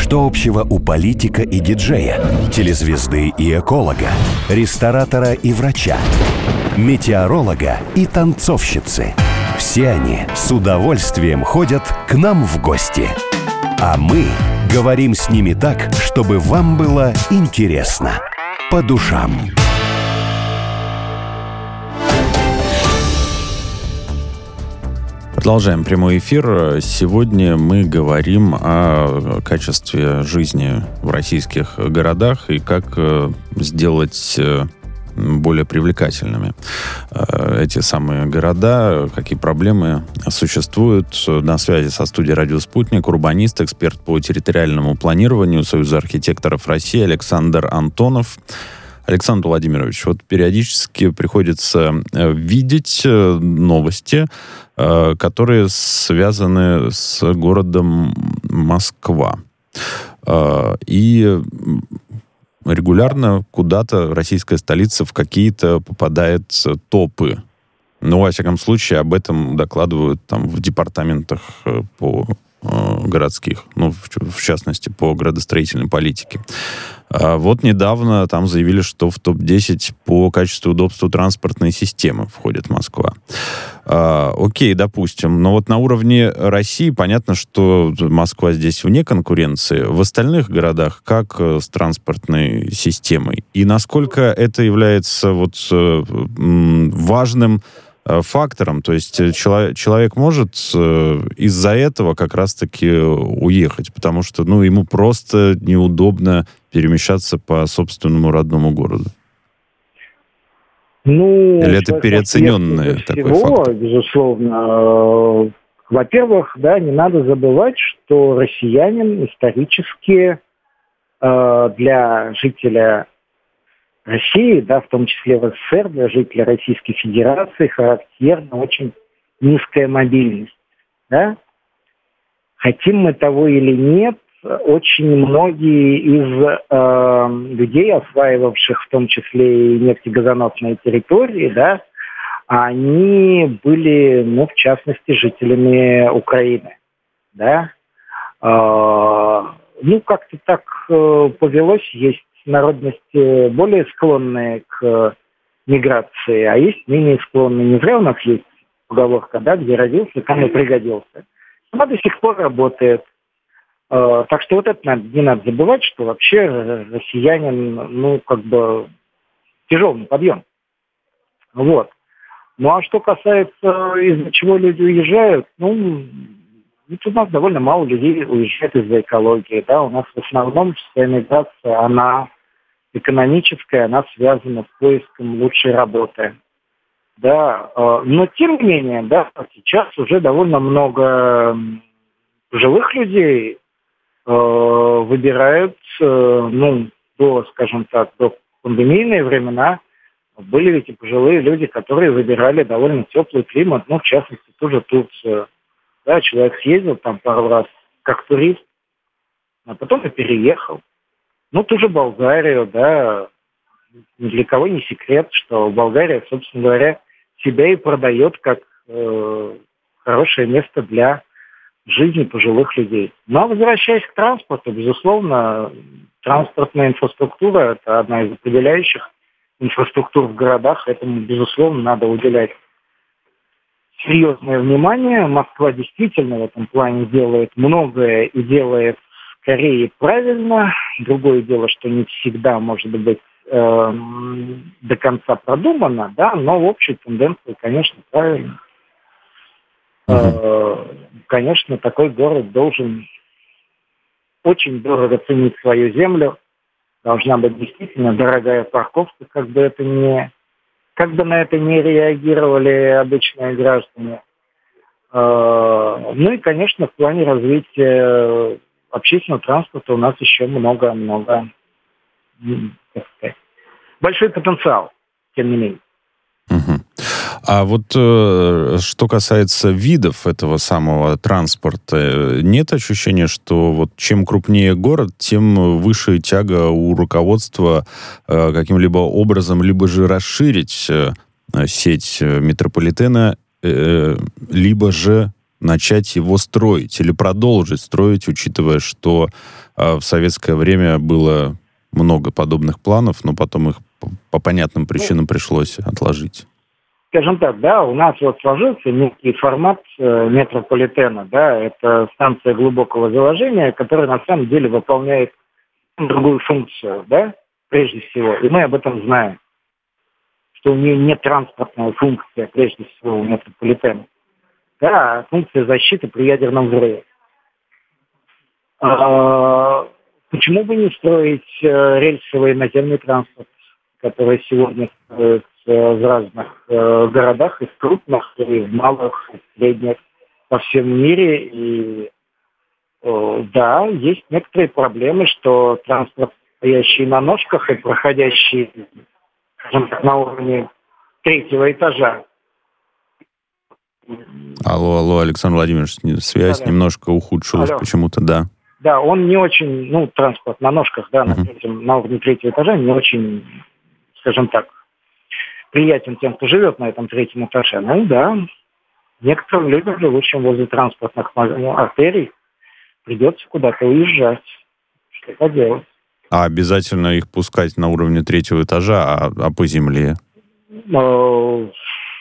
Что общего у политика и диджея, телезвезды и эколога, ресторатора и врача, метеоролога и танцовщицы? Все они с удовольствием ходят к нам в гости. А мы говорим с ними так, чтобы вам было интересно. По душам. Продолжаем прямой эфир. Сегодня мы говорим о качестве жизни в российских городах и как сделать более привлекательными эти самые города, какие проблемы существуют. На связи со студией «Радио Спутник» урбанист, эксперт по территориальному планированию Союза архитекторов России Александр Антонов. Александр Владимирович, вот периодически приходится видеть новости, которые связаны с городом Москва. И регулярно куда-то российская столица в какие-то попадает топы. Ну, во всяком случае, об этом докладывают там в департаментах по городских, ну, в частности, по градостроительной политике. А вот недавно там заявили, что в топ-10 по качеству и удобству транспортной системы входит Москва. Окей, допустим. Но вот на уровне России понятно, что Москва здесь вне конкуренции. В остальных городах как с транспортной системой? И насколько это является вот важным фактором? То есть человек может из-за этого как раз-таки уехать, потому что, ну, ему просто неудобно перемещаться по собственному родному городу. Ну, или это переоцененный такой фактор? Безусловно. Во-первых, да, не надо забывать, что россиянин исторически для жителя России, да, в том числе в СССР, для жителя Российской Федерации характерна очень низкая мобильность. Да? Хотим мы того или нет, очень многие из людей, осваивавших в том числе и нефтегазоносные территории, да, они были, ну, в частности, жителями Украины. Да? Ну, как-то так повелось, есть народности более склонные к миграции, а есть менее склонные. Не зря у нас есть поговорка, да, где родился, там и пригодился. Она до сих пор работает. Так что вот это не надо забывать, что вообще россиянин, ну, как бы тяжелый подъем. Вот. Ну, а что касается, из-за чего люди уезжают, ну, у нас довольно мало людей уезжает из-за экологии, да, у нас в основном вся миграция, она экономическая, она связана с поиском лучшей работы, да, но тем не менее, да, сейчас уже довольно много пожилых людей выбирают, ну, скажем так, до пандемийные времена были ведь и пожилые люди, которые выбирали довольно теплый климат, ну, в частности, ту же Турцию. Да, человек съездил там пару раз как турист, а потом и переехал. Ну, ту же Болгарию, да, ни для кого не секрет, что Болгария, собственно говоря, себя и продает как хорошее место для жизни пожилых людей. Но возвращаясь к транспорту, безусловно, транспортная инфраструктура – это одна из определяющих инфраструктур в городах, этому, безусловно, надо уделять серьезное внимание. Москва действительно в этом плане делает многое и делает скорее правильно. Другое дело, что не всегда может быть до конца продумано, да, но в общей тенденции, конечно, правильно. Конечно, такой город должен очень дорого ценить свою землю. Должна быть действительно дорогая парковка, как бы на это не реагировали обычные граждане. Ну и, конечно, в плане развития общественного транспорта у нас еще много, так сказать, большой потенциал, тем не менее. А вот что касается видов этого самого транспорта, нет ощущения, что вот чем крупнее город, тем выше тяга у руководства каким-либо образом либо же расширить сеть метрополитена, либо же начать его строить или продолжить строить, учитывая, что в советское время было много подобных планов, но потом их по понятным причинам пришлось отложить? Скажем так, да, у нас вот сложился некий формат метрополитена, да, это станция глубокого заложения, которая на самом деле выполняет другую функцию, да, прежде всего, и мы об этом знаем, что у нее не транспортная функция, прежде всего, у метрополитена, да, а функция защиты при ядерном взрыве. Почему бы не строить рельсовый наземный транспорт, который сегодня строится в разных городах, и в крупных, и в малых, и в средних, по всему мире. И да, есть некоторые проблемы, что транспорт, стоящий на ножках и проходящий, скажем так, на уровне 3-го этажа. Алло, Александр Владимирович, связь немножко ухудшилась почему-то, да. Да, он не очень, транспорт на ножках, да, на уровне 3-го этажа не очень, скажем так, приятен тем, кто живет на этом 3-м этаже. Ну да, некоторым людям, живущим возле транспортных артерий, придется куда-то уезжать. Что поделать? А обязательно их пускать на уровне 3-го этажа, а по земле? По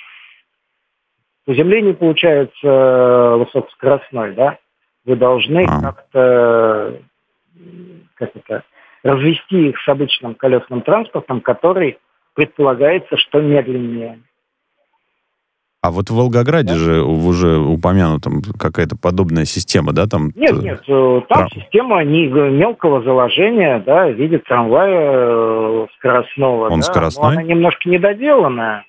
земле не получается высокоскоростной, да? Вы должны как-то развести их с обычным колесным транспортом, который предполагается, что медленнее. А вот в Волгограде же уже упомянута какая-то подобная система, да? Там нет, там система не мелкого заложения, да, в виде трамвая скоростного. Он скоростной? Но она немножко недоделанная.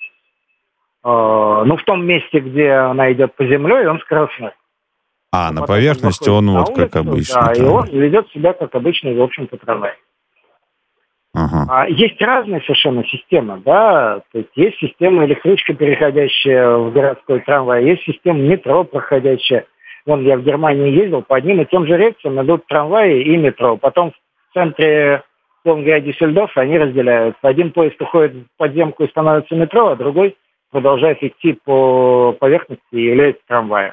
В том месте, где она идет по земле, он скоростной. На поверхности он вот как обычный. Да, и он ведет себя как обычный, в общем-то, трамвай. Ага. Есть разные совершенно системы, да, то есть система электричка, переходящая в городской трамвай, есть система метро, проходящая. Вон я в Германии ездил, по одним и тем же рельсам идут трамваи и метро. Потом в центре Лонграда Дюссельдорфа они разделяются. Один поезд уходит в подземку и становится метро, а другой продолжает идти по поверхности и является трамваем.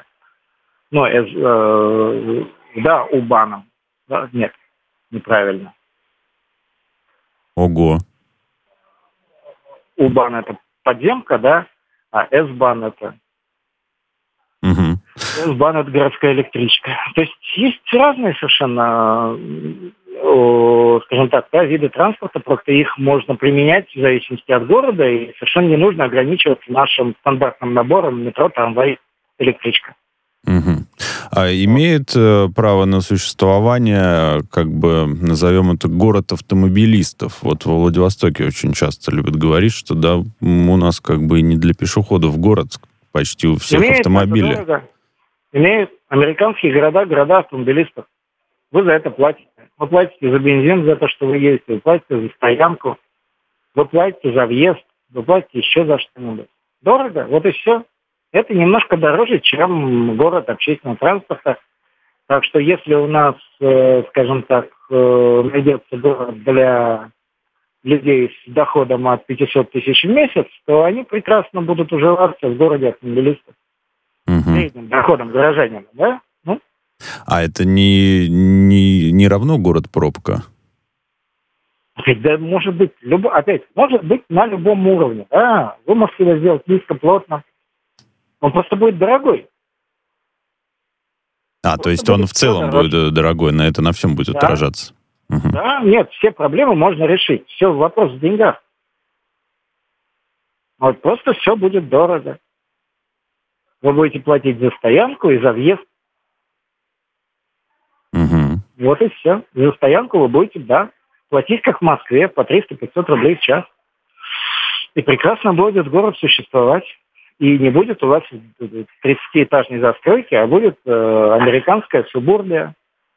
У-Баном. Да, нет, неправильно. Ого. У-Бан это подземка, да, а С-Бан это... С-Бан это городская электричка. То есть разные совершенно, скажем так, виды транспорта, просто их можно применять в зависимости от города, и совершенно не нужно ограничиваться нашим стандартным набором метро, трамвай, электричка. А имеет право на существование, назовем это, город автомобилистов? Вот во Владивостоке очень часто любят говорить, что да, у нас не для пешеходов город, почти у всех автомобили. Имеют американские города автомобилистов. Вы за это платите. Вы платите за бензин, за то, что вы ездите, вы платите за стоянку, вы платите за въезд, вы платите еще за что-нибудь. Дорого, вот и все. Это немножко дороже, чем город общественного транспорта. Так что если у нас, скажем так, найдется город для людей с доходом от 500 тысяч в месяц, то они прекрасно будут уживаться в городе автомобилистов. Средним доходом горожанина, да? А это не равно город-пробка? Да, может быть, может быть на любом уровне. Да? Вы можете его сделать низкоплотно. Он просто будет дорогой. То есть он в целом будет дорогой, на всем будет отражаться? Да, нет, все проблемы можно решить. Все, вопрос в деньгах. Вот просто все будет дорого. Вы будете платить за стоянку и за въезд. Вот и все. За стоянку вы будете, платить, как в Москве, по 300-500 рублей в час. И прекрасно будет город существовать. И не будет у вас 30-этажной застройки, а будет американская субурбия.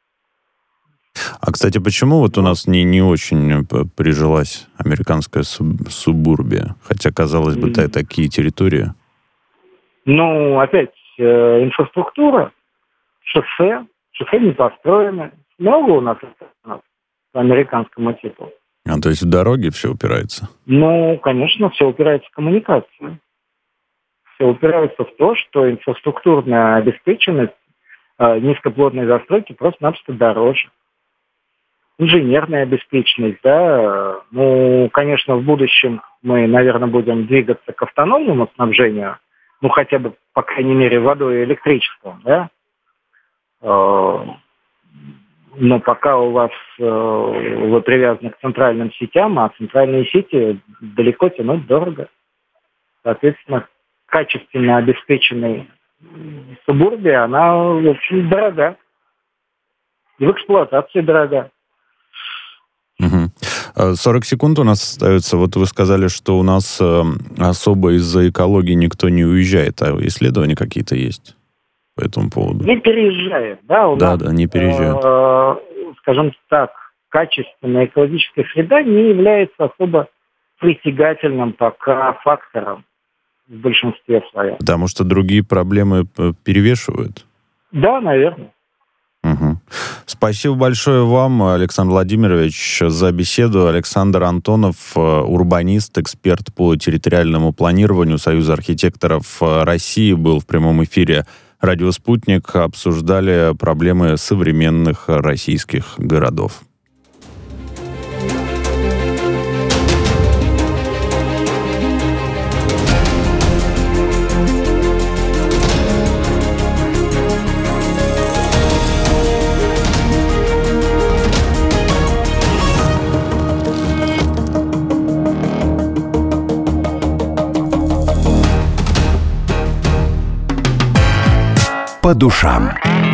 А, кстати, почему вот у нас не очень прижилась американская субурбия? Хотя, казалось бы, такие территории. Опять, инфраструктура, шоссе не построены. Много у нас по американскому типу. То есть в дороге все упирается? Конечно, все упирается в коммуникацию. все упирается в то, что инфраструктурная обеспеченность низкоплотной застройки просто-напросто дороже. Инженерная обеспеченность, да. Ну, конечно, в будущем мы, наверное, будем двигаться к автономному снабжению, ну, хотя бы, по крайней мере, водой и электричеством, да. Но пока у вас вы привязаны к центральным сетям, а центральные сети далеко тянуть дорого. Соответственно, качественно обеспеченной субурбия, она очень дорога. И в эксплуатации дорога. 40 секунд у нас остается. Вот вы сказали, что у нас особо из-за экологии никто не уезжает. А исследования какие-то есть по этому поводу? Не переезжает, да? У нас, не переезжают. Скажем так, качественная экологическая среда не является особо притягательным пока фактором в большинстве своем. Потому что другие проблемы перевешивают? Да, наверное. Угу. Спасибо большое вам, Александр Владимирович, за беседу. Александр Антонов, урбанист, эксперт по территориальному планированию Союза архитекторов России, был в прямом эфире «Радио Спутник». Обсуждали проблемы современных российских городов. По душам.